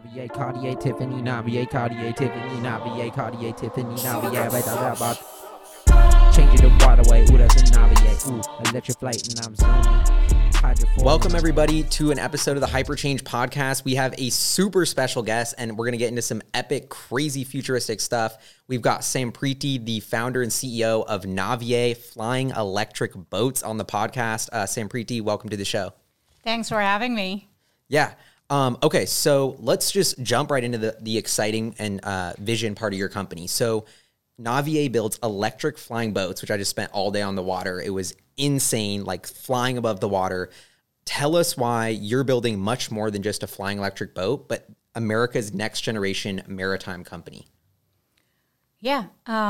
Navier, Cartier, Tiffany, Navier, Cartier, Tiffany, Navier, Cartier, Tiffany, Navier, about changing the waterway. Ooh, that's a Navier. Ooh, electric flight, and I'm zooming. Welcome, everybody, to an episode of the Hyperchange podcast. We have a super special guest, and we're going to get into some epic, crazy, futuristic stuff. We've got Sam Preety, the founder and CEO of Navier Flying Electric Boats, on the podcast. Sam Preety, welcome to the show. Thanks for having me. Yeah. Okay, so let's just jump right into the exciting and vision part of your company. So Navier builds electric flying boats, which I just spent all day on the water. It was insane, like flying above the water. Tell us why you're building much more than just a flying electric boat, but America's next generation maritime company. Yeah.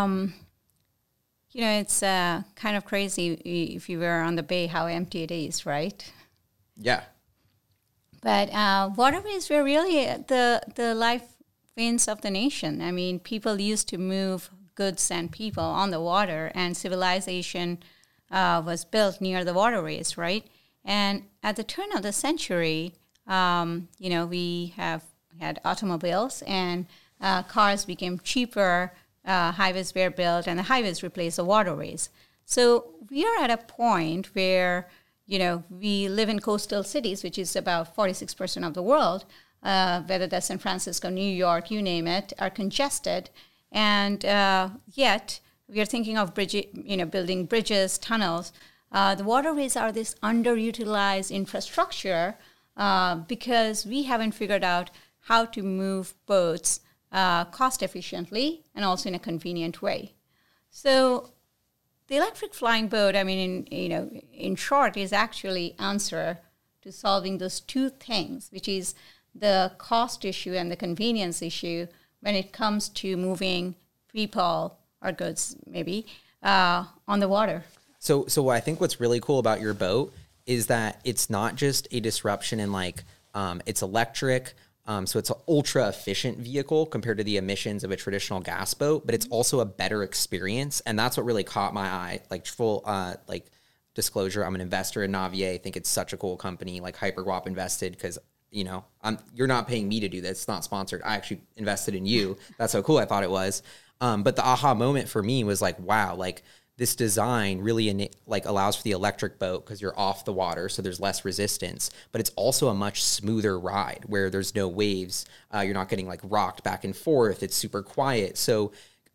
It's kind of crazy if you were on the bay, how empty it is, right? Yeah. But waterways were really the life veins of the nation. I mean, people used to move goods and people on the water, and civilization was built near the waterways, right? And at the turn of the century, we have had automobiles, and cars became cheaper, highways were built, and the highways replaced the waterways. So we are at a point where, we live in coastal cities, which is about 46% of the world, whether that's San Francisco, New York, you name it, are congested. And yet we are thinking of building bridges, tunnels. The waterways are this underutilized infrastructure because we haven't figured out how to move boats cost efficiently and also in a convenient way. So the electric flying boat, in short, is actually answer to solving those two things, which is the cost issue and the convenience issue when it comes to moving people or goods, maybe, on the water. So I think what's really cool about your boat is that it's not just a disruption in it's electric. So it's an ultra efficient vehicle compared to the emissions of a traditional gas boat, but it's also a better experience. And that's what really caught my eye. Full disclosure, I'm an investor in Navier. I think it's such a cool company. Hyperguap invested because, you're not paying me to do this. It's not sponsored. I actually invested in you. That's how cool I thought it was. But the aha moment for me was wow, this design really allows for the electric boat because you're off the water, so there's less resistance, but it's also a much smoother ride where there's no waves. You're not getting rocked back and forth. It's super quiet. So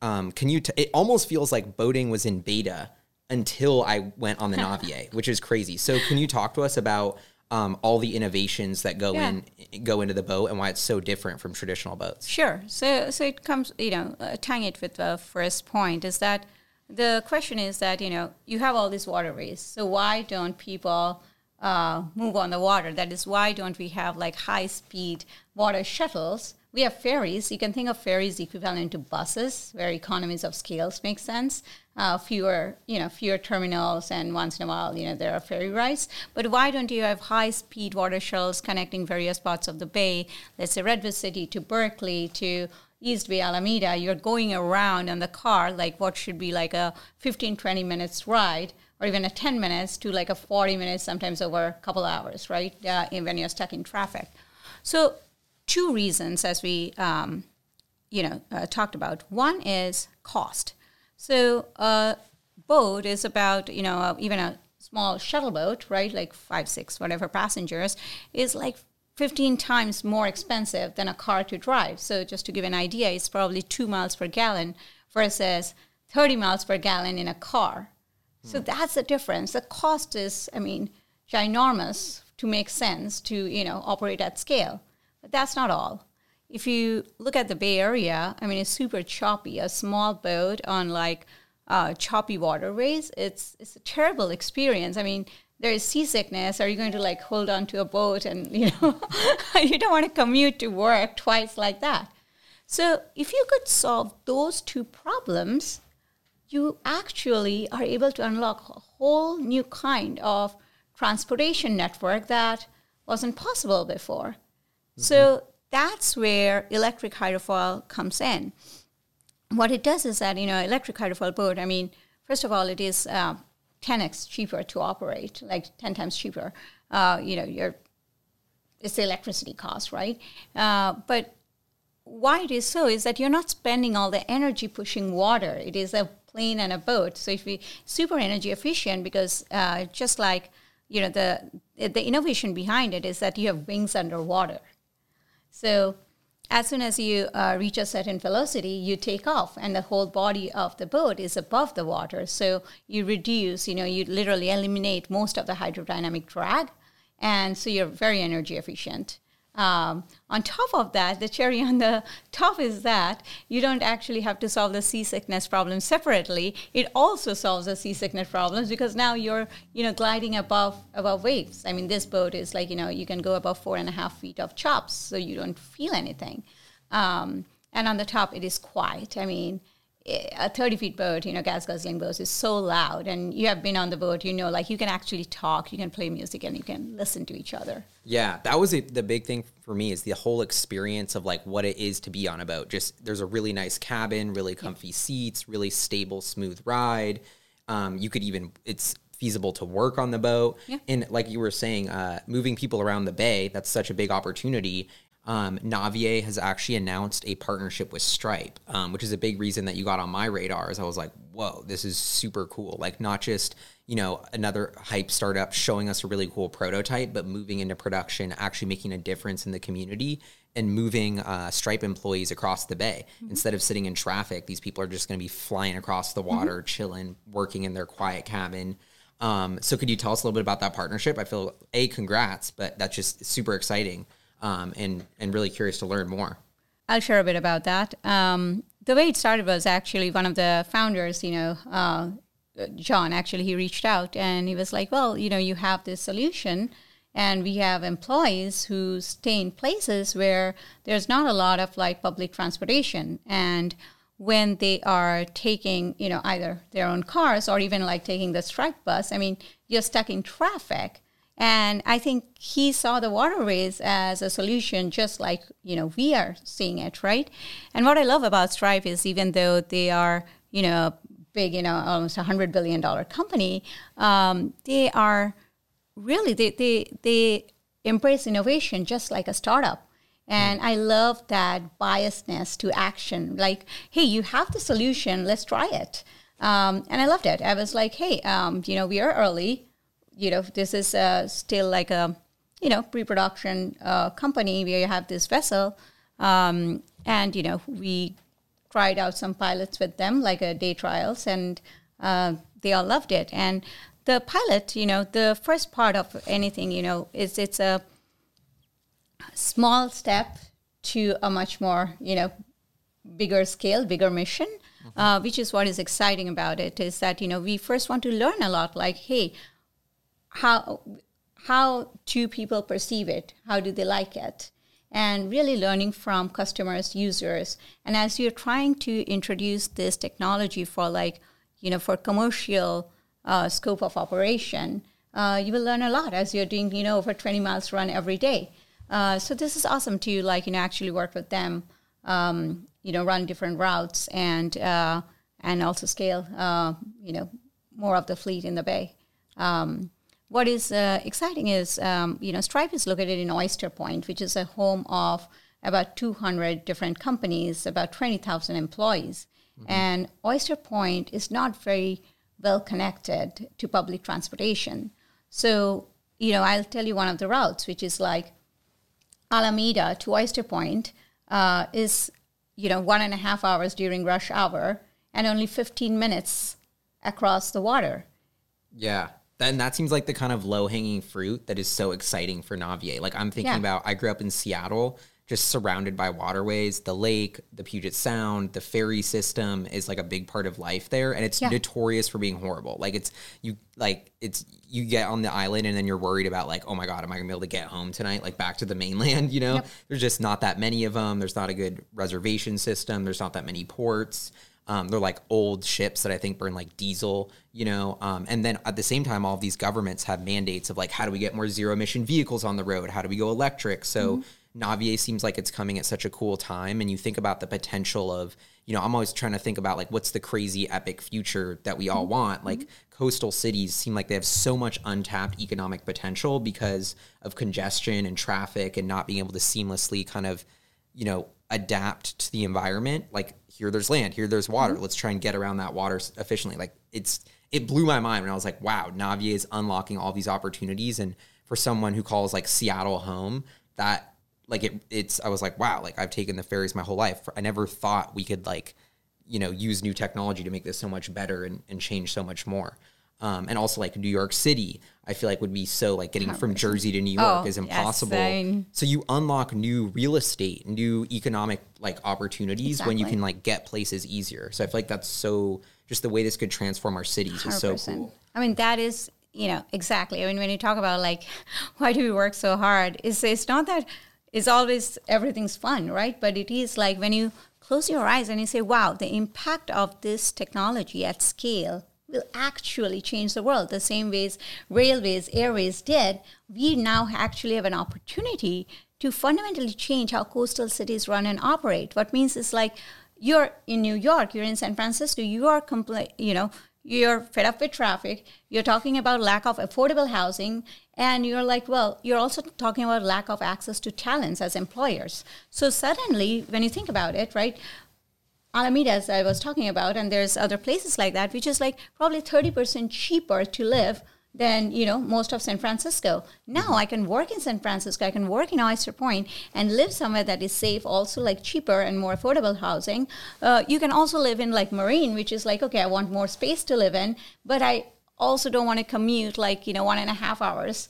it almost feels like boating was in beta until I went on the Navier, which is crazy. So can you talk to us about all the innovations that go into the boat and why it's so different from traditional boats? Sure. So it comes, tying it with the first point is that the question is that, you have all these waterways. So why don't people move on the water? That is, why don't we have high-speed water shuttles? We have ferries. You can think of ferries equivalent to buses, where economies of scales make sense. Fewer terminals, and once in a while, there are ferry rides. But why don't you have high-speed water shuttles connecting various parts of the bay? Let's say Redwood City to Berkeley to East Bay, Alameda. You're going around in the car, what should be a 15, 20 minutes ride, or even a 10 minutes to a 40 minutes, sometimes over a couple hours, right, when you're stuck in traffic. So two reasons, as we talked about. One is cost. So a boat is about, even a small shuttle boat, right, 5, 6, whatever passengers, is 15 times more expensive than a car to drive. So just to give an idea, it's probably 2 miles per gallon versus 30 miles per gallon in a car. So that's the difference. The cost is, ginormous to make sense to, operate at scale. But that's not all. If you look at the Bay Area, it's super choppy. A small boat on choppy waterways, it's a terrible experience. There is seasickness. Are you going to hold on to a boat and, you don't want to commute to work twice like that. So if you could solve those two problems, you actually are able to unlock a whole new kind of transportation network that wasn't possible before. Mm-hmm. So that's where electric hydrofoil comes in. What it does is that, electric hydrofoil boat, first of all, it is 10x cheaper to operate, 10 times cheaper. You're it's the electricity cost, right? But why it is so is that you're not spending all the energy pushing water. It is a plane and a boat. So if we super energy efficient, because just like, the innovation behind it is that you have wings underwater. So as soon as you reach a certain velocity, you take off, and the whole body of the boat is above the water. So you reduce, you literally eliminate most of the hydrodynamic drag, and so you're very energy efficient. On top of that, the cherry on the top is that you don't actually have to solve the seasickness problem separately. It also solves the seasickness problems because now you're, gliding above waves. I mean, this boat is like, you can go above 4.5 feet of chops, so you don't feel anything. And on the top, it is quiet. I mean, a 30-feet boat, gas guzzling boat is so loud, and you have been on the boat, you can actually talk, you can play music, and you can listen to each other. Yeah, that was the big thing for me is the whole experience of like what it is to be on a boat. Just there's a really nice cabin, really comfy seats, really stable, smooth ride. It's feasible to work on the boat. Yeah. And like you were saying, moving people around the bay, that's such a big opportunity. Navier has actually announced a partnership with Stripe, which is a big reason that you got on my radar. As I was like, whoa, this is super cool. Like not just, another hype startup showing us a really cool prototype, but moving into production, actually making a difference in the community and moving Stripe employees across the bay. Mm-hmm. Instead of sitting in traffic, these people are just going to be flying across the water, chilling, working in their quiet cabin. So could you tell us a little bit about that partnership? I feel, congrats, but that's just super exciting. And really curious to learn more. I'll share a bit about that. The way it started was actually one of the founders, John, actually, he reached out and he was like, well, you have this solution and we have employees who stay in places where there's not a lot of like public transportation. And when they are taking, either their own cars or even like taking the Stripe bus, I mean, you're stuck in traffic. And I think he saw the waterways as a solution, just like, we are seeing it, right? And what I love about Stripe is even though they are, big, almost $100 billion company, they are really, they embrace innovation just like a startup. And I love that biasness to action. Like, hey, you have the solution, let's try it. And I loved it. I was like, hey, we are early. This is still like a, pre-production company where you have this vessel. And, we tried out some pilots with them, like day trials, and they all loved it. And the pilot, the first part of anything, is it's a small step to a much more, bigger scale, bigger mission, which is what is exciting about it, is that, we first want to learn a lot, like, hey, how do people perceive it? How do they like it? And really learning from customers, users. And as you're trying to introduce this technology for for commercial scope of operation, you will learn a lot as you're doing, over 20 miles run every day. So this is awesome to actually work with them, run different routes and also scale, more of the fleet in the bay. What is exciting is, Stripe is located in Oyster Point, which is a home of about 200 different companies, about 20,000 employees. Mm-hmm. And Oyster Point is not very well connected to public transportation. So, I'll tell you one of the routes, which is like Alameda to Oyster Point is, 1.5 hours during rush hour and only 15 minutes across the water. Yeah. And that seems like the kind of low-hanging fruit that is so exciting for Navier. Like I'm thinking about, I grew up in Seattle, just surrounded by waterways, the lake, the Puget Sound, the ferry system is like a big part of life there. And it's notorious for being horrible. Like you get on the island and then you're worried about like, oh my God, am I gonna be able to get home tonight? Like back to the mainland, Yep. There's just not that many of them. There's not a good reservation system. There's not that many ports. They're like old ships that I think burn like diesel, and then at the same time, all of these governments have mandates of like, how do we get more zero emission vehicles on the road? How do we go electric? So Navier seems like it's coming at such a cool time. And you think about the potential of, you know, I'm always trying to think about like, what's the crazy epic future that we all want? Like coastal cities seem like they have so much untapped economic potential because of congestion and traffic and not being able to seamlessly kind of, you know, adapt to the environment. Like here there's land, here there's water. Let's try and get around that water efficiently. Like it blew my mind when I was like, wow, Navier is unlocking all these opportunities. And for someone who calls like Seattle home, that like I was like, wow, like I've taken the ferries my whole life. I never thought we could like, you know, use new technology to make this so much better and change so much more. And also like New York City, I feel like would be so like getting from Jersey to New York is impossible. Yes, so you unlock new real estate, new economic like opportunities when you can like get places easier. So I feel like that's so just the way this could transform our cities is 100%. So cool. I mean, that is, you know, exactly. I mean, when you talk about like, why do we work so hard? It's not that it's always everything's fun, right? But it is like when you close your eyes and you say, wow, the impact of this technology at scale will actually change the world. The same ways railways, airways did, we now actually have an opportunity to fundamentally change how coastal cities run and operate. What means is like you're in New York, you're in San Francisco, you are you're fed up with traffic, you're talking about lack of affordable housing, and you're like, well, you're also talking about lack of access to talents as employers. So suddenly, when you think about it, right, Alameda, as I was talking about, and there's other places like that, which is like probably 30% cheaper to live than, you know, most of San Francisco. Now I can work in San Francisco, I can work in Oyster Point and live somewhere that is safe, also like cheaper and more affordable housing. You can also live in like Marine, which is like, okay, I want more space to live in, but I also don't want to commute like, you know, 1.5 hours.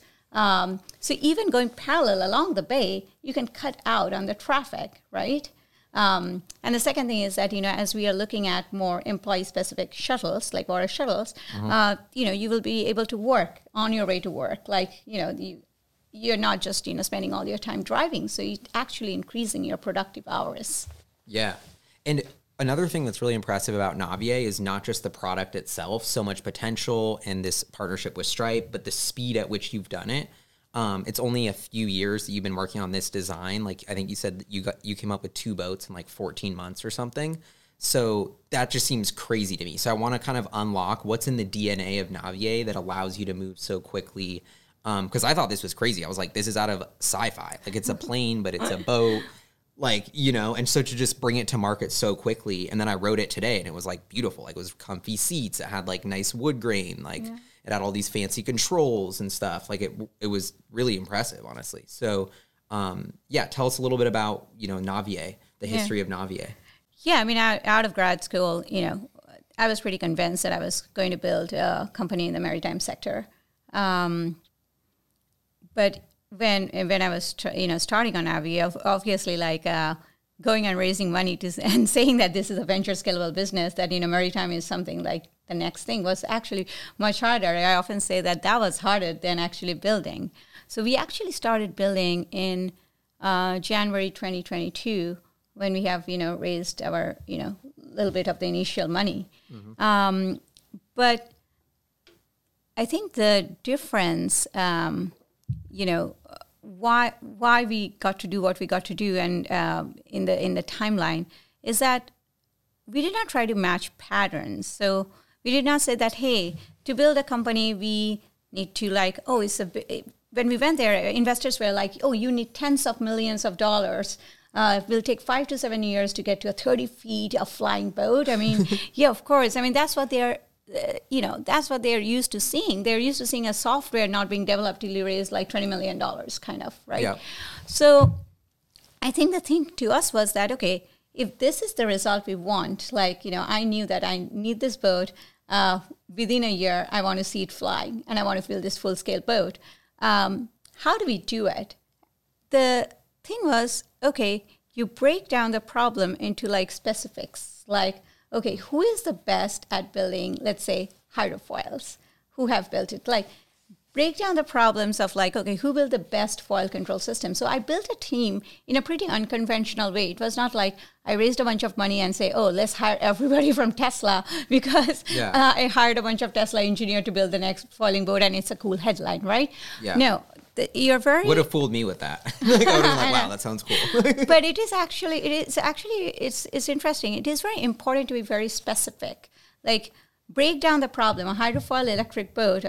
So even going parallel along the bay, you can cut out on the traffic, right? And the second thing is that, you know, as we are looking at more employee-specific shuttles, like water shuttles, you know, you will be able to work on your way to work. Like, you know, you're not just, you know, spending all your time driving. So you're actually increasing your productive hours. Yeah. And another thing that's really impressive about Navier is not just the product itself, so much potential and this partnership with Stripe, but the speed at which you've done it. It's only a few years that you've been working on this design. Like I think you said that you came up with 2 boats in like 14 months or something. So that just seems crazy to me. So I want to kind of unlock what's in the DNA of Navier that allows you to move so quickly. Because I thought this was crazy. I was like, this is out of sci-fi. Like it's a plane, but it's a boat. Like, you know, and so to just bring it to market so quickly. And then I wrote it today and it was like beautiful. Like it was comfy seats. It had like nice wood grain. Like it had all these fancy controls and stuff. Like it was really impressive, honestly. So, tell us a little bit about, you know, Navier, the history of Navier. Yeah, I mean, out of grad school, you know, I was pretty convinced that I was going to build a company in the maritime sector. But when I was, starting on Navier, obviously, like going and raising money and saying that this is a venture scalable business, that, you know, maritime is something like the next thing was actually much harder. I often say that was harder than actually building. So we actually started building in January 2022 when we have, you know, raised our, you know, little bit of the initial money. Mm-hmm. But I think the difference, why we got to do what we got to do, and in the timeline, is that we did not try to match patterns. So we did not say that, hey, to build a company, we need to when we went there, investors were like, oh, you need tens of millions of dollars. It will take 5 to 7 years to get to a 30 feet of flying boat. I mean, yeah, of course. I mean, that's what they're, that's what they're used to seeing. They're used to seeing a software not being developed till you raise like $20 million kind of, right? Yeah. So I think the thing to us was that, okay, if this is the result we want, like, you know, I knew that I need this boat. Within a year, I want to see it flying, and I want to build this full-scale boat. How do we do it? The thing was, okay, you break down the problem into like specifics, like, okay, who is the best at building, let's say, hydrofoils? Who have built it? Like, break down the problems of like, okay, who built the best foil control system? So I built a team in a pretty unconventional way. It was not like I raised a bunch of money and say, oh, let's hire everybody from Tesla because I hired a bunch of Tesla engineers to build the next foiling boat and it's a cool headline, right? Yeah. No, you're very would have fooled me with that. Like, I would have been like, wow, that sounds cool. But it's interesting. It is very important to be very specific. Like, break down the problem. A hydrofoil electric boat,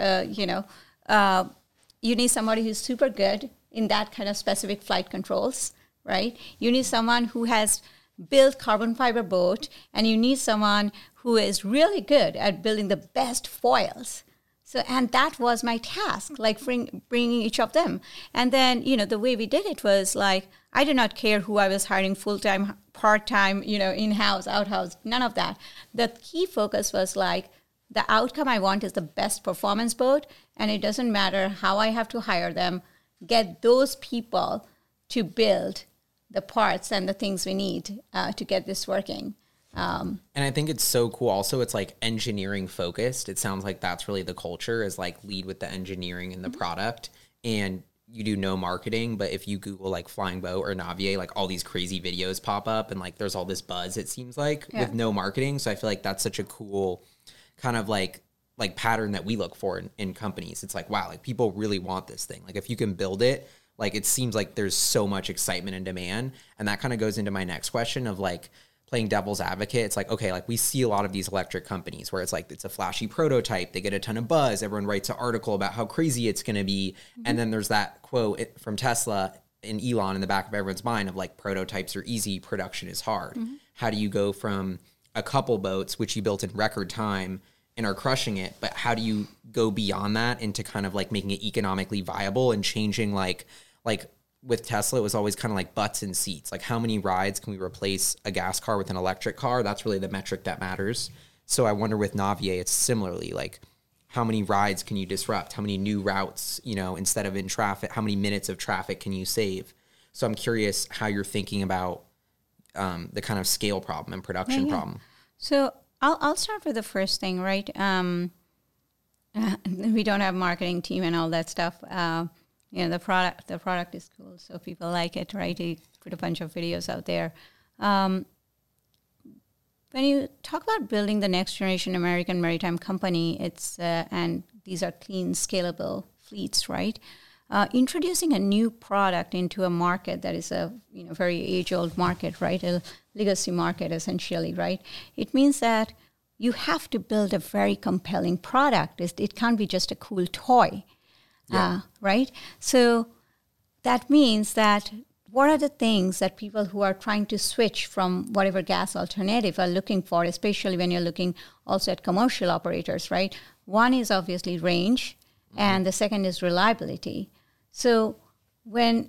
you need somebody who's super good in that kind of specific flight controls, right? You need someone who has built carbon fiber boat, and you need someone who is really good at building the best foils. So, and that was my task, like bringing each of them. And then, the way we did it was like, I did not care who I was hiring full-time, part-time, in-house, out-house, none of that. The key focus was like, the outcome I want is the best performance boat, and it doesn't matter how I have to hire them, get those people to build the parts and the things we need to get this working. And I think it's so cool. Also, it's like engineering focused. It sounds like that's really the culture, is like lead with the engineering and the product. And you do no marketing, but if you Google like Flying Boat or Navier, like all these crazy videos pop up, and like there's all this buzz, it seems like, with no marketing. So I feel like that's such a cool kind of like pattern that we look for in companies. It's like, wow, like people really want this thing. Like if you can build it, like it seems like there's so much excitement and demand. And that kind of goes into my next question of like, playing devil's advocate. It's like, okay, like we see a lot of these electric companies where it's like, it's a flashy prototype. They get a ton of buzz. Everyone writes an article about how crazy it's going to be. And then there's that quote from Tesla and Elon in the back of everyone's mind of like, prototypes are easy, production is hard. How do you go from a couple boats, which you built in record time and are crushing it, but how do you go beyond that into kind of like making it economically viable and changing like with Tesla, it was always kind of like butts and seats. Like how many rides can we replace a gas car with an electric car? That's really the metric that matters. So I wonder with Navier, it's similarly like how many rides can you disrupt? How many new routes, instead of in traffic, how many minutes of traffic can you save? So I'm curious how you're thinking about the kind of scale problem and production problem. So I'll start with the first thing, right? We don't have marketing team and all that stuff. The product is cool, so people like it, right? You put a bunch of videos out there. When you talk about building the next generation American maritime company, it's and these are clean, scalable fleets, right? Introducing a new product into a market that is a very age-old market, right? A legacy market, essentially, right? It means that you have to build a very compelling product. It can't be just a cool toy. Right? So that means that what are the things that people who are trying to switch from whatever gas alternative are looking for, especially when you're looking also at commercial operators, right? One is obviously range, and the second is reliability. So when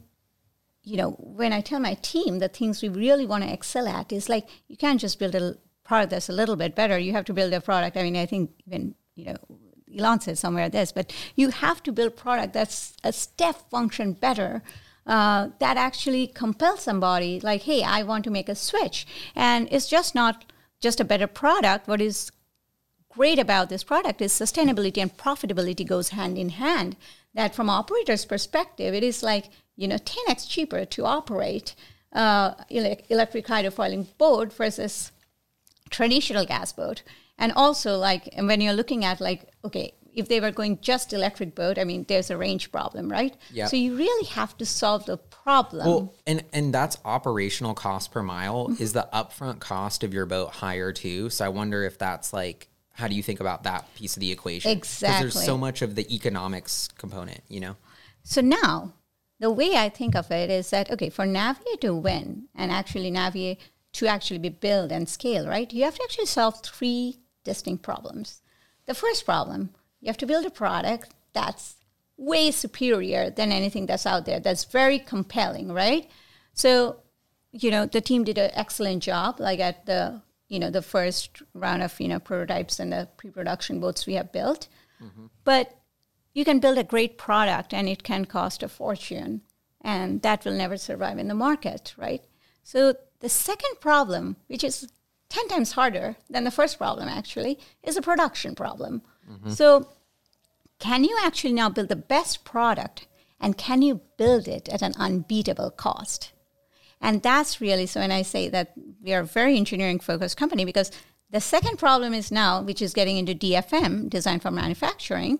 I tell my team the things we really want to excel at is like, you can't just build a product that's a little bit better. You have to build a product. I mean, I think even, Elon said somewhere this, but you have to build product that's a step function better, that actually compels somebody like, hey, I want to make a switch. And it's just not just a better product. What is great about this product is sustainability and profitability goes hand in hand. That from operator's perspective, it is like, 10x cheaper to operate electric hydrofoiling boat versus traditional gas boat. And also, like, when you're looking at, like, okay, if they were going just electric boat, I mean, there's a range problem, right? Yeah. So you really have to solve the problem. Well, and that's operational cost per mile. Is the upfront cost of your boat higher too? So I wonder if that's like, how do you think about that piece of the equation? Exactly. Because there's so much of the economics component, So now, the way I think of it is that, okay, for Navier to win, and actually Navier to actually be built and scale, right? You have to actually solve three distinct problems. The first problem, you have to build a product that's way superior than anything that's out there, that's very compelling, right? So, the team did an excellent job, like at the, the first round of, prototypes and the pre-production boats we have built. But you can build a great product and it can cost a fortune, and that will never survive in the market, right? So the second problem, which is 10 times harder than the first problem, actually, is a production problem. So can you actually now build the best product, and can you build it at an unbeatable cost? And that's really, so when I say that we are a very engineering-focused company, because The second problem is now, which is getting into DFM, design for manufacturing,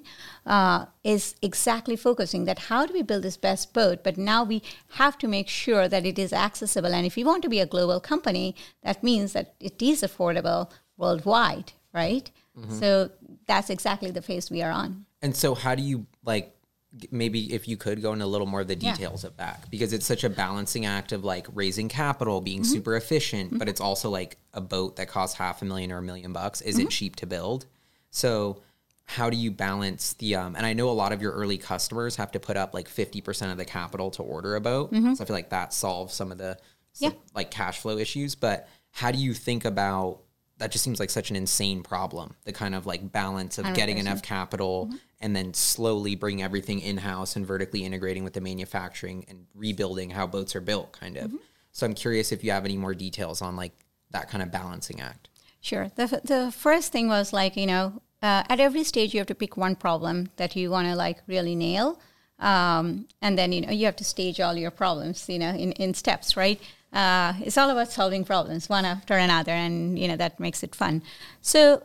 is exactly focusing that how do we build this best boat, but now we have to make sure that it is accessible. And if we want to be a global company, that means that it is affordable worldwide, right? So that's exactly the phase we are on. And so how do you, like, maybe if you could go into a little more of the details of that, because it's such a balancing act of like raising capital, being super efficient, but it's also like a boat that costs $500,000 or $1 million isn't cheap to build. So how do you balance the, and I know a lot of your early customers have to put up like 50% of the capital to order a boat. So I feel like that solves some of the like cash flow issues, but how do you think about, that just seems like such an insane problem, the kind of like balance of 100%. Getting enough capital and then slowly bring everything in-house and vertically integrating with the manufacturing and rebuilding how boats are built, kind of. So I'm curious if you have any more details on like that kind of balancing act. Sure. The first thing was like, at every stage you have to pick one problem that you want to like really nail. And then, you have to stage all your problems, in steps, right? It's all about solving problems one after another, and, that makes it fun. So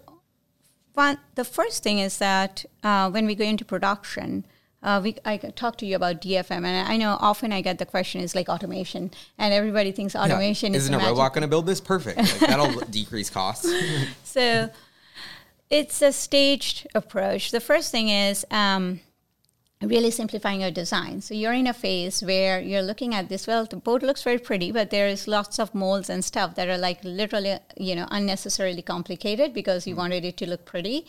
the first thing is that when we go into production, I talked to you about DFM, and I know often I get the question is like automation, and everybody thinks automation is Isn't a robot going to build this? Perfect. Like, that'll decrease costs. So it's a staged approach. The first thing is really simplifying your design. So you're in a phase where you're looking at this, well, the boat looks very pretty, but there is lots of molds and stuff that are like literally, unnecessarily complicated because you wanted it to look pretty.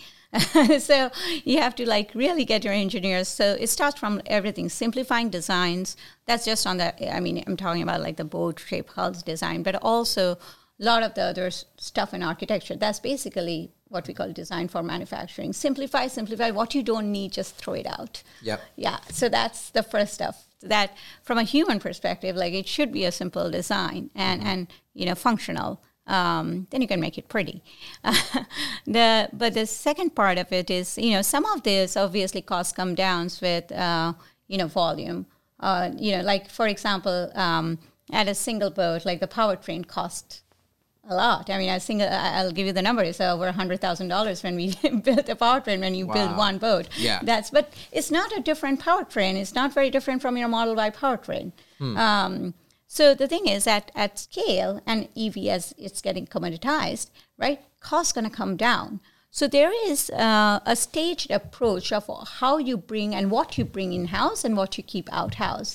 So you have to like really get your engineers. So it starts from everything, simplifying designs. That's just on I'm talking about like the boat shape, hulls design, but also a lot of the other stuff in architecture. That's basically what we call design for manufacturing. Simplify. What you don't need, just throw it out. Yep. Yeah. So that's the first stuff. That from a human perspective, like it should be a simple design and functional. Then you can make it pretty. But the second part of it is, some of this obviously costs come down with volume. Like for example, at a single boat, like the powertrain cost a lot. I'll give you the number. It's over $100,000 when we built a powertrain, when you build one boat. Yeah. But it's not a different powertrain. It's not very different from your Model Y powertrain. So the thing is that at scale, and EV as it's getting commoditized, right, costs going to come down. So there is a staged approach of how you bring and what you bring in-house and what you keep out-house.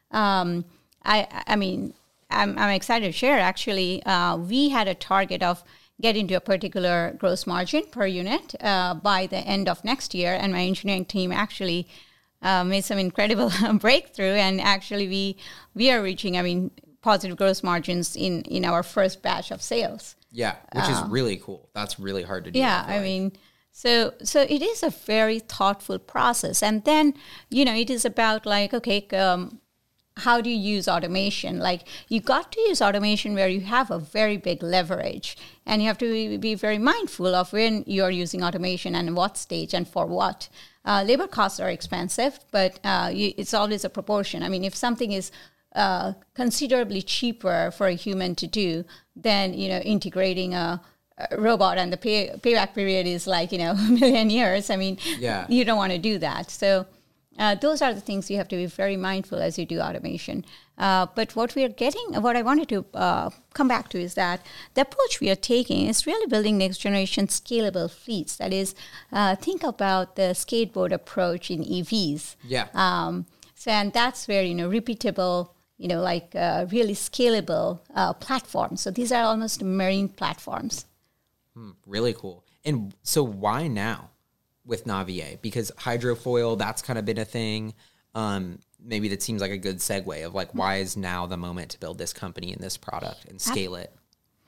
I'm excited to share, actually, we had a target of getting to a particular gross margin per unit by the end of next year. And my engineering team actually made some incredible breakthrough. And actually, we are reaching, positive gross margins in our first batch of sales. Yeah, which is really cool. That's really hard to do. Yeah, so it is a very thoughtful process. And then, it is about like, okay, how do you use automation? Like, you got to use automation where you have a very big leverage, and you have to be very mindful of when you're using automation and what stage and for what. Labor costs are expensive, but it's always a proportion. If something is considerably cheaper for a human to do than, integrating a robot, and the payback period is like, a million years. You don't want to do that. So those are the things you have to be very mindful as you do automation. But what I wanted to come back to is that the approach we are taking is really building next generation scalable fleets. That is, think about the skateboard approach in EVs. Yeah. And that's where, repeatable, really scalable platforms. So these are almost marine platforms. Really cool. And so why now with Navier? Because hydrofoil, that's kind of been a thing. Maybe that seems like a good segue of like, why is now the moment to build this company and this product and scale it?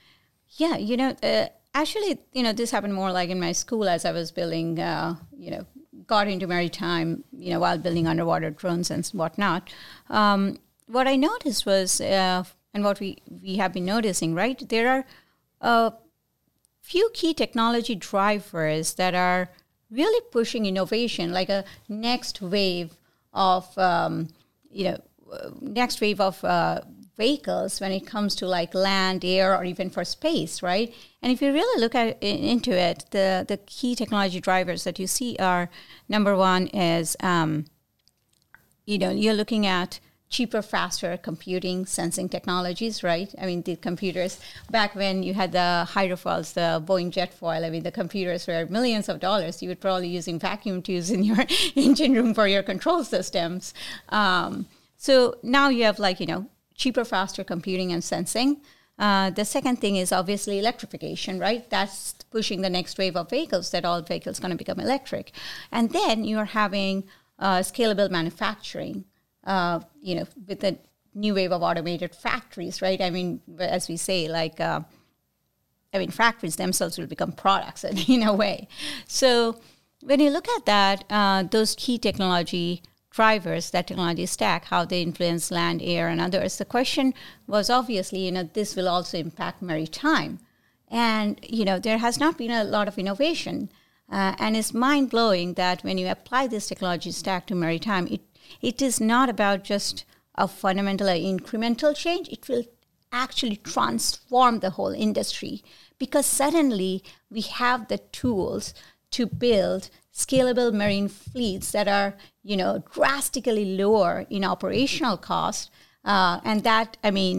Yeah, actually, this happened more like in my school as I was building, got into maritime, while building underwater drones and whatnot. What I noticed was, and what we have been noticing, right, there are few key technology drivers that are really pushing innovation, like a next wave of vehicles when it comes to like land, air, or even for space, right? And if you really look into it, the key technology drivers that you see are, number one is, you're looking at cheaper, faster computing, sensing technologies, right? I mean, the computers, back when you had the hydrofoils, the Boeing Jetfoil, I mean, the computers were millions of dollars. You would probably using vacuum tubes in your engine room for your control systems. So now you have cheaper, faster computing and sensing. The second thing is obviously electrification, right? That's pushing the next wave of vehicles, that all vehicles going to become electric. And then you're having scalable manufacturing, with the new wave of automated factories, right? I mean, as we say, factories themselves will become products in a way. So when you look at that, those key technology drivers, that technology stack, how they influence land, air, and others, the question was obviously, this will also impact maritime. And, there has not been a lot of innovation. And it's mind-blowing that when you apply this technology stack to maritime, it is not about just a fundamental or incremental change. It will actually transform the whole industry, because suddenly we have the tools to build scalable marine fleets that are, drastically lower in operational cost. And that,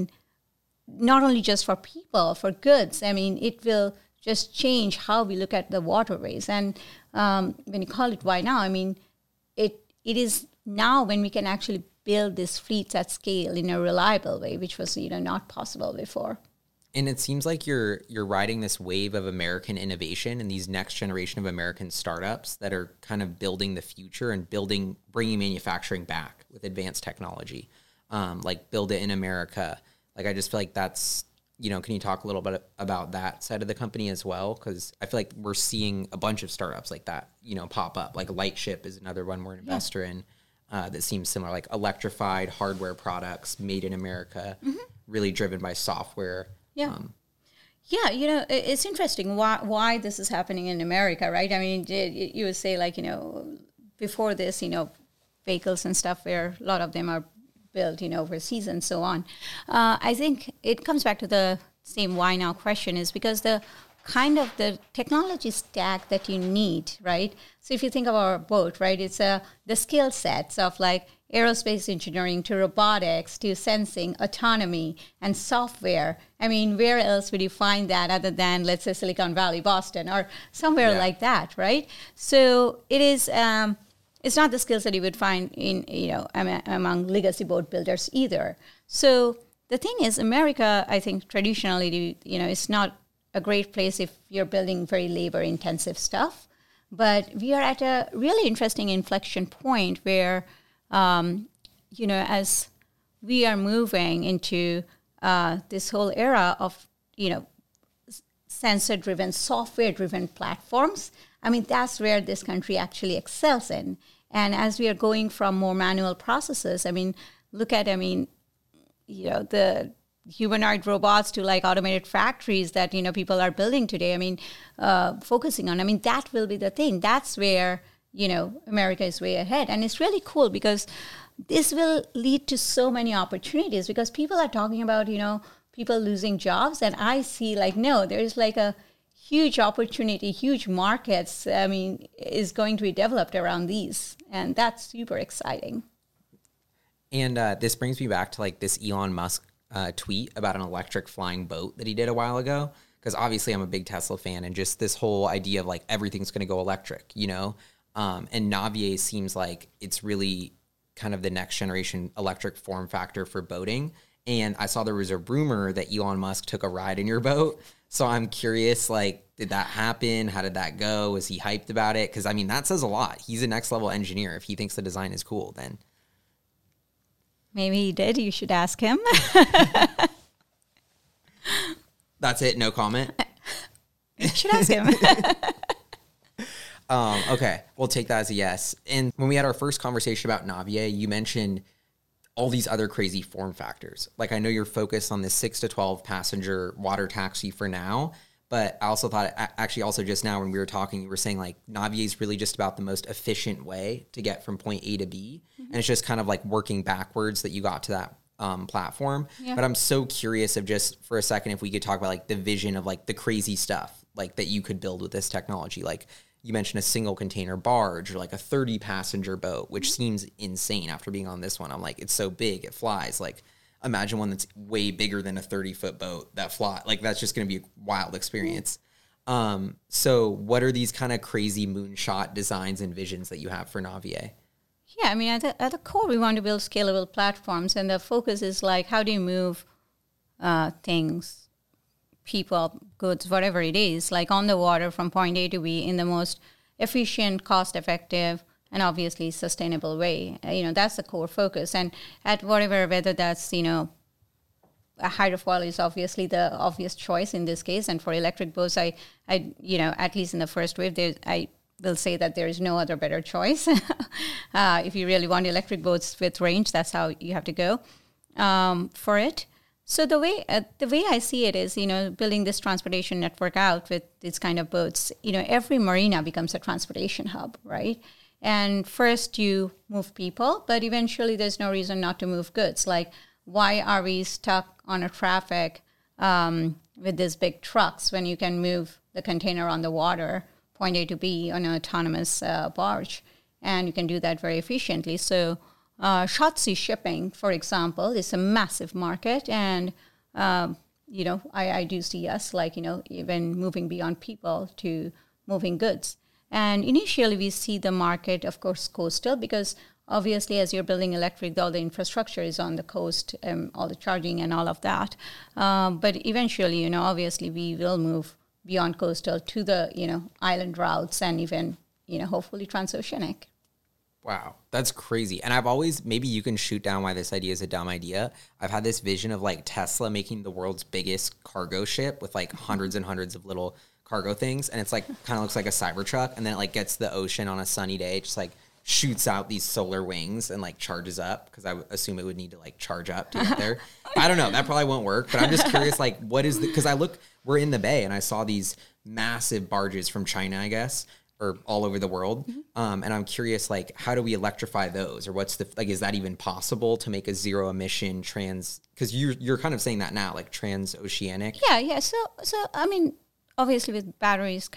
not only just for people, for goods, it will just change how we look at the waterways. And when you call it why now, it is now when we can actually build these fleets at scale in a reliable way, which was not possible before. And it seems like you're riding this wave of American innovation and these next generation of American startups that are kind of building the future and bringing manufacturing back with advanced technology, like Build It in America. Like, I just feel like that's, can you talk a little bit about that side of the company as well? Because I feel like we're seeing a bunch of startups like that, pop up. Like Lightship is another one we're an investor in. That seems similar, like electrified hardware products made in America, really driven by software. Yeah. It's interesting why this is happening in America, right? You would say before this, vehicles and stuff where a lot of them are built, overseas and so on. I think it comes back to the same why now question, is because the kind of the technology stack that you need, right? So if you think of our boat, right, it's the skill sets of aerospace engineering to robotics to sensing, autonomy, and software. Where else would you find that other than, let's say, Silicon Valley, Boston, or somewhere like that, right? So it is. It's not the skills that you would find in among legacy boat builders either. So the thing is, America, I think traditionally, it's not a great place if you're building very labor-intensive stuff. But we are at a really interesting inflection point where, as we are moving into this whole era of, sensor-driven, software-driven platforms, that's where this country actually excels in. And as we are going from more manual processes, look at, the humanoid robots to automated factories that, people are building today, focusing on, that will be the thing. That's where, America is way ahead. And it's really cool because this will lead to so many opportunities, because people are talking about, people losing jobs. And I see no, there's a huge opportunity, huge markets, is going to be developed around these. And that's super exciting. And this brings me back to this Elon Musk tweet about an electric flying boat that he did a while ago. Because obviously I'm a big Tesla fan, and just this whole idea of everything's going to go electric, and Navier seems like it's really kind of the next generation electric form factor for boating. And I saw there was a rumor that Elon Musk took a ride in your boat. So I'm curious, did that happen? How did that go? Was he hyped about it? Because, that says a lot. He's a next level engineer. If he thinks the design is cool, then. Maybe he did. You should ask him. That's it? No comment? You should ask him. Okay. We'll take that as a yes. And when we had our first conversation about Navier, you mentioned all these other crazy form factors. I know you're focused on this 6 to 12 passenger water taxi for now, but I also thought, actually also just now when we were talking, you were saying Navier is really just about the most efficient way to get from point A to B. Mm-hmm. And it's just kind of working backwards that you got to platform. Yeah. But I'm so curious of just for a second, if we could talk about like the vision of like the crazy stuff like that you could build with this technology. Like you mentioned a single container barge or like a 30 passenger boat, which seems insane after being on this one. I'm like, it's so big, it flies. Like imagine one that's way bigger than a 30-foot boat that fly. Like that's just going to be a wild experience. So what are these kind of crazy moonshot designs and visions that you have for Navier? Yeah, I mean, at the core, we want to build scalable platforms, and the focus is like, how do you move things, people, goods, whatever it is, like on the water from point A to B in the most efficient, cost-effective, and obviously sustainable way. That's the core focus. And at whatever, whether that's, a hydrofoil is obviously the obvious choice in this case. And for electric boats, I at least in the first wave, I will say that there is no other better choice. If you really want electric boats with range, that's how you have to go for it. So the way I see it is, building this transportation network out with these kind of boats, every marina becomes a transportation hub, right? And first you move people, but eventually there's no reason not to move goods. Like, why are we stuck on a traffic with these big trucks when you can move the container on the water, point A to B, on an autonomous barge? And you can do that very efficiently. So short sea shipping, for example, is a massive market. And, I do see us even moving beyond people to moving goods. And initially we see the market, of course, coastal, because obviously, as you're building electric, all the infrastructure is on the coast, all the charging and all of that. But eventually, obviously, we will move beyond coastal to the, island routes and even, hopefully transoceanic. Wow, that's crazy. And I've always, maybe you can shoot down why this idea is a dumb idea. I've had this vision of like Tesla making the world's biggest cargo ship with like hundreds and hundreds of little cargo things. And it's like, kind of looks like a Cybertruck. And then it like gets to the ocean on a sunny day, just like shoots out these solar wings and like charges up, because I assume it would need to like charge up to get there. I don't know. That probably won't work. But I'm just curious, like, what is the, because we're in the bay and I saw these massive barges from China, I guess, or all over the world. And I'm curious, like, how do we electrify those? Or what's the, like, is that even possible to make a zero emission because you're kind of saying that now, like transoceanic? Yeah. So I mean, obviously with batteries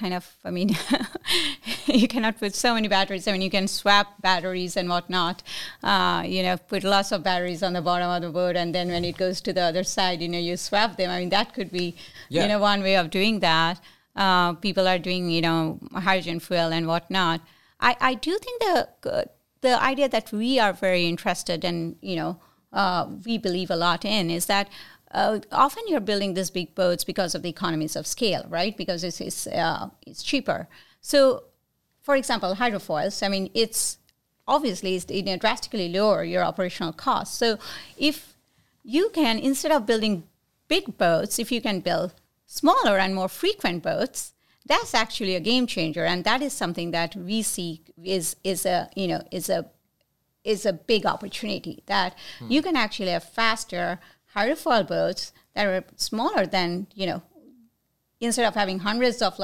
you cannot put so many batteries. I mean, you can swap batteries and whatnot, put lots of batteries on the bottom of the boat. And then when it goes to the other side, you swap them. I mean, that could be, one way of doing that. People are doing, hydrogen fuel and whatnot. I do think the idea that we are very interested in, we believe a lot in is that often you're building these big boats because of the economies of scale, right? Because it's cheaper. So, for example, hydrofoils, I mean, it's obviously drastically lower your operational costs. So if you can, instead of building big boats, if you can build smaller and more frequent boats, that's actually a game changer. And that is something that we see is a big opportunity, that you can actually have faster hydrofoil boats that are smaller than, instead of having hundreds of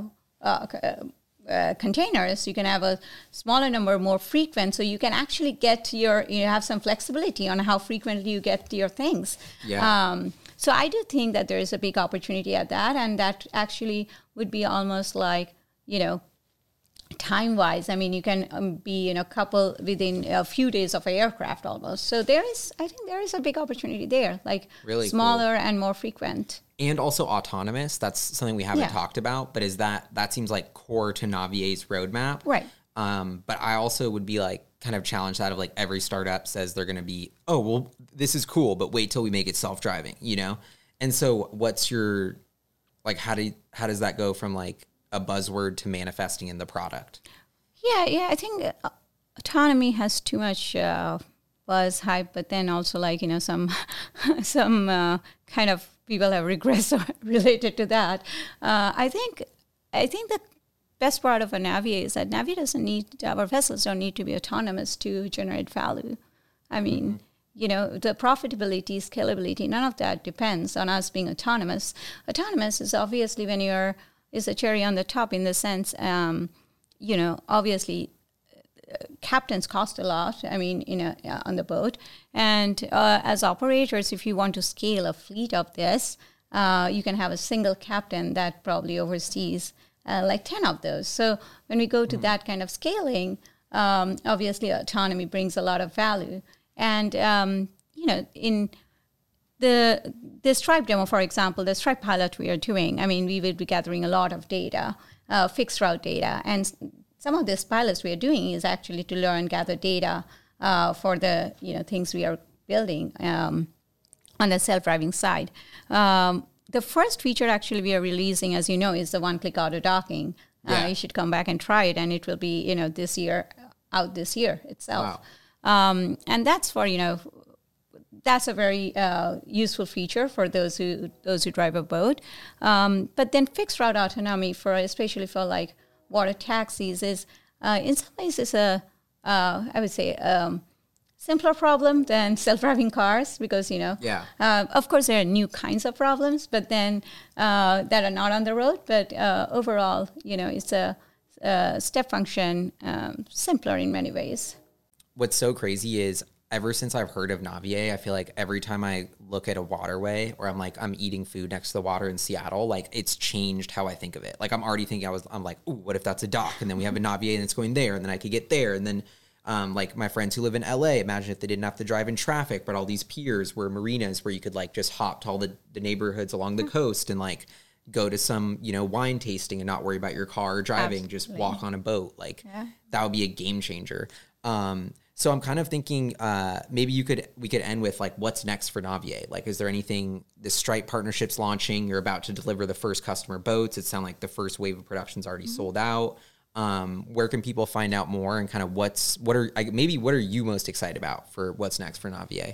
containers, you can have a smaller number, more frequent, so you can actually get have some flexibility on how frequently you get your things. Yeah. So I do think that there is a big opportunity at that, and that actually would be almost like, time-wise. I mean, you can be in a couple within a few days of an aircraft almost. So I think there is a big opportunity there, like really smaller cool. and more frequent. And also autonomous. That's something we haven't talked about, but that seems like core to Navier's roadmap. Right. But I also would be like kind of challenge that of like every startup says they're going to be, oh, well, this is cool, but wait till we make it self-driving, And so what's your, like, how does that go from like a buzzword to manifesting in the product? Yeah. I think autonomy has too much buzz hype, but then also like, some kind of people have regrets related to that. I think the best part of a Navier is that Navier our vessels don't need to be autonomous to generate value. I mean, the profitability, scalability, none of that depends on us being autonomous. Autonomous is obviously is a cherry on the top in the sense, obviously captains cost a lot. I mean, on the boat. And as operators, if you want to scale a fleet of this, you can have a single captain that probably oversees like 10 of those. So when we go to that kind of scaling, obviously autonomy brings a lot of value. And, in the Stripe demo, for example, the Stripe pilot we are doing, I mean, we will be gathering a lot of data, fixed route data. And some of these pilots we are doing is actually to learn, gather data for the, things we are building on the self-driving side. The first feature actually we are releasing, as you know, is the one-click auto docking. Yeah. You should come back and try it, and it will be, this year itself. Wow. And that's for, that's a very useful feature for those who drive a boat. But then fixed route autonomy, especially for like water taxis, is in some ways is I would say simpler problem than self-driving cars, because of course there are new kinds of problems, but then that are not on the road. But overall, it's a step function simpler in many ways. What's so crazy is, ever since I've heard of Navier, I feel like every time I look at a waterway, or I'm eating food next to the water in Seattle, like it's changed how I think of it. Like I'm already thinking I'm like, ooh, what if that's a dock? And then we have a Navier and it's going there, and then I could get there. And then like my friends who live in LA, imagine if they didn't have to drive in traffic, but all these piers were marinas where you could like just hop to all the neighborhoods along the coast and like go to some, wine tasting and not worry about your car driving, Just walk on a boat. Like that would be a game changer. So I'm kind of thinking maybe we could end with like, what's next for Navier? Like, is there anything, the Stripe partnership's launching, you're about to deliver the first customer boats. It sounds like the first wave of production's already sold out. Where can people find out more, and kind of what are you most excited about for what's next for Navier?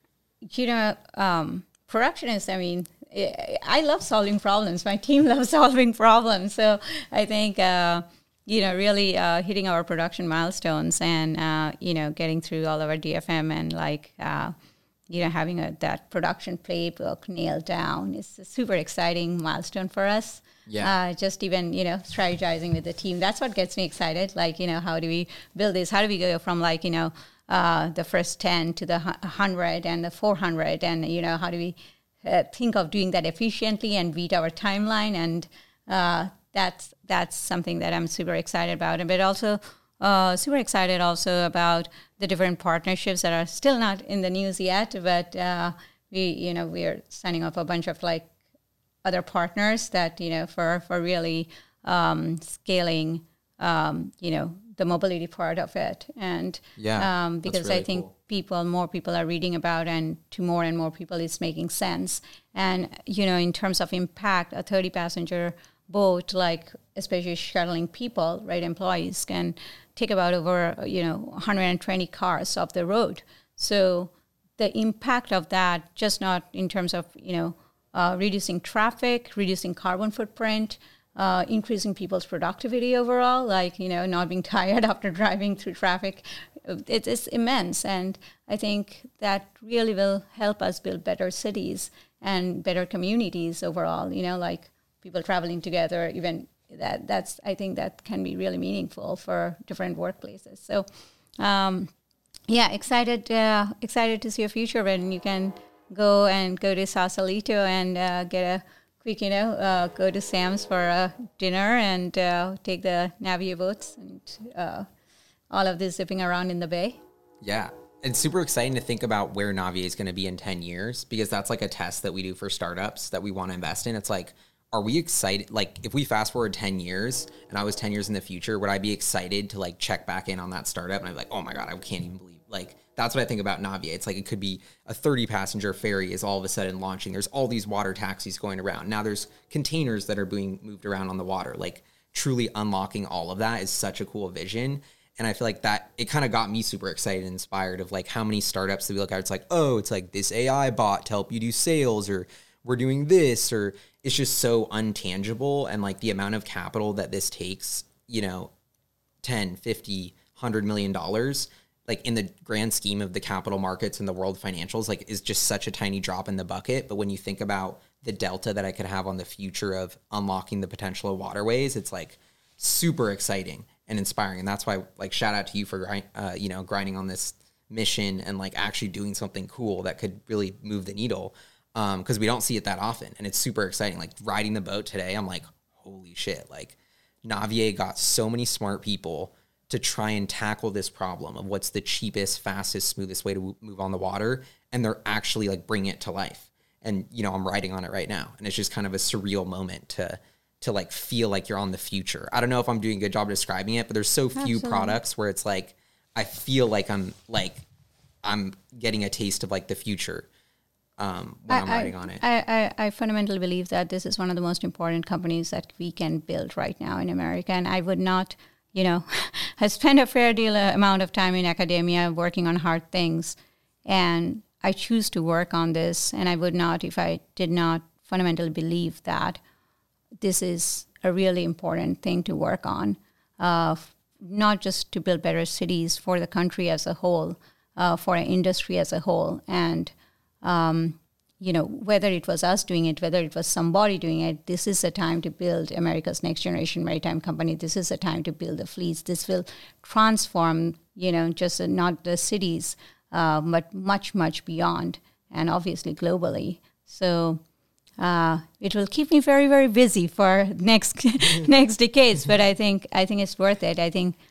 Production is, I love solving problems. My team loves solving problems. So I think, really hitting our production milestones and, getting through all of our DFM and like, having that production playbook nailed down is a super exciting milestone for us. Yeah. Just even, strategizing with the team. That's what gets me excited. Like, how do we build this? How do we go from like, the first 10 to the 100 and the 400? And, how do we think of doing that efficiently and beat our timeline? And that's something that I'm super excited about. But also super excited also about the different partnerships that are still not in the news yet. But we are signing up a bunch of like other partners that, for really scaling, the mobility part of it. And because really I think cool. more people are reading about, and to more and more people it's making sense. And, in terms of impact, a 30-passenger boat, like especially shuttling people, right, employees, can take about over, 120 cars off the road. So the impact of that, just not in terms of, reducing traffic, reducing carbon footprint, increasing people's productivity overall, like, not being tired after driving through traffic, it's immense. And I think that really will help us build better cities and better communities overall, like people traveling together, even I think that can be really meaningful for different workplaces. So, excited to see a future when you can go to Sausalito and get a quick, go to Sam's for a dinner and take the Navier boats and all of this zipping around in the bay. Yeah. It's super exciting to think about where Navier is going to be in 10 years, because that's like a test that we do for startups that we want to invest in. It's like, are we excited? Like, if we fast forward 10 years and I was 10 years in the future, would I be excited to like check back in on that startup? And I'd be like, oh my God, I can't even believe, like, that's what I think about Navier. It's like, it could be a 30-passenger ferry is all of a sudden launching. There's all these water taxis going around. Now there's containers that are being moved around on the water. Like, truly unlocking all of that is such a cool vision. And I feel like that, it kind of got me super excited and inspired of like how many startups that we look at. It's like, oh, it's like this AI bot to help you do sales, or we're doing this, or it's just so untangible. And like the amount of capital that this takes, 10, 50, $100 million, like in the grand scheme of the capital markets and the world financials, like is just such a tiny drop in the bucket. But when you think about the delta that I could have on the future of unlocking the potential of waterways, it's like super exciting. and inspiring. And that's why, like, shout out to you for, grinding on this mission and like actually doing something cool that could really move the needle. Cause we don't see it that often, and it's super exciting. Like riding the boat today, I'm like, holy shit. Like Navier got so many smart people to try and tackle this problem of what's the cheapest, fastest, smoothest way to move on the water. And they're actually like bringing it to life. And, I'm riding on it right now. And it's just kind of a surreal moment to like feel like you're on the future. I don't know if I'm doing a good job describing it, but there's so few Absolutely. products where it's like, I feel like I'm getting a taste of like the future when I'm riding on it. I fundamentally believe that this is one of the most important companies that we can build right now in America. And I would not, I spent a fair deal amount of time in academia working on hard things. And I choose to work on this. And I would not if I did not fundamentally believe that this is a really important thing to work on, not just to build better cities for the country as a whole, for an industry as a whole. And, whether it was us doing it, whether it was somebody doing it, this is the time to build America's next generation maritime company. This is the time to build the fleets. This will transform, just not the cities, but much, much beyond, and obviously globally. So it will keep me very, very busy for next decades. But I think it's worth it. I think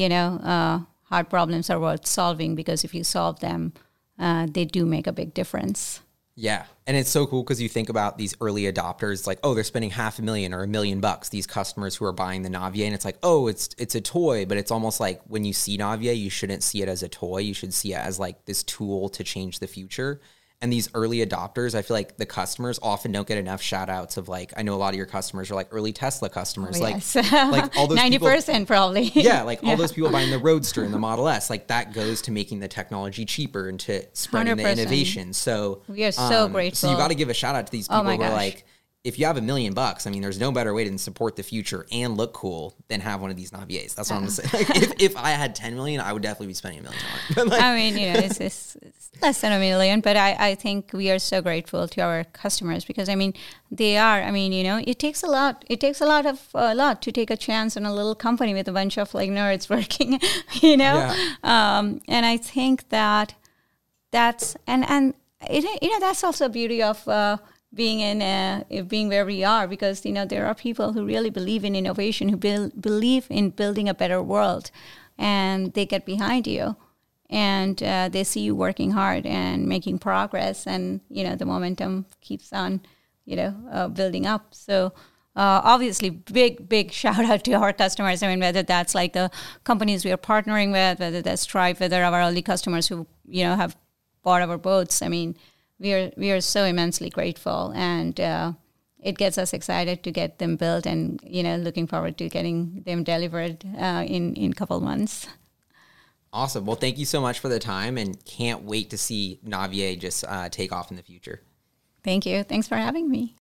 hard problems are worth solving, because if you solve them, they do make a big difference. Yeah. And it's so cool because you think about these early adopters, like, oh, they're spending $500,000 or $1 million, these customers who are buying the Navier. And it's like, oh, it's a toy, but it's almost like when you see Navier, you shouldn't see it as a toy. You should see it as like this tool to change the future. And these early adopters, I feel like the customers often don't get enough shout outs of like, I know a lot of your customers are like early Tesla customers, Oh, yes. like all those 90% people, probably. Yeah. Like all those people buying the Roadster and the Model S, like that goes to making the technology cheaper and to spreading 100%. the innovation. So We are so grateful. So you got to give a shout out to these people Oh my who are gosh. like, if you have $1 million, I mean, there's no better way to support the future and look cool than have one of these Naviers. That's what I'm saying. Like, if I had 10 million, I would definitely be spending $1 million on it. But like, I mean, it's less than $1 million, but I think we are so grateful to our customers, because I mean, they are. I mean, it takes a lot. It takes a lot to take a chance on a little company with a bunch of like nerds working, Yeah. And I think that's that's also the beauty of being where we are, because there are people who really believe in innovation, who believe in building a better world, and they get behind you, and they see you working hard and making progress, and the momentum keeps on building up. So obviously big shout out to our customers. I mean, whether that's like the companies we are partnering with, whether that's Stripe, whether our early customers who have bought our boats. I mean, we are so immensely grateful, and it gets us excited to get them built, and looking forward to getting them delivered in a couple months. Awesome. Well, thank you so much for the time, and can't wait to see Navier just take off in the future. Thank you. Thanks for having me.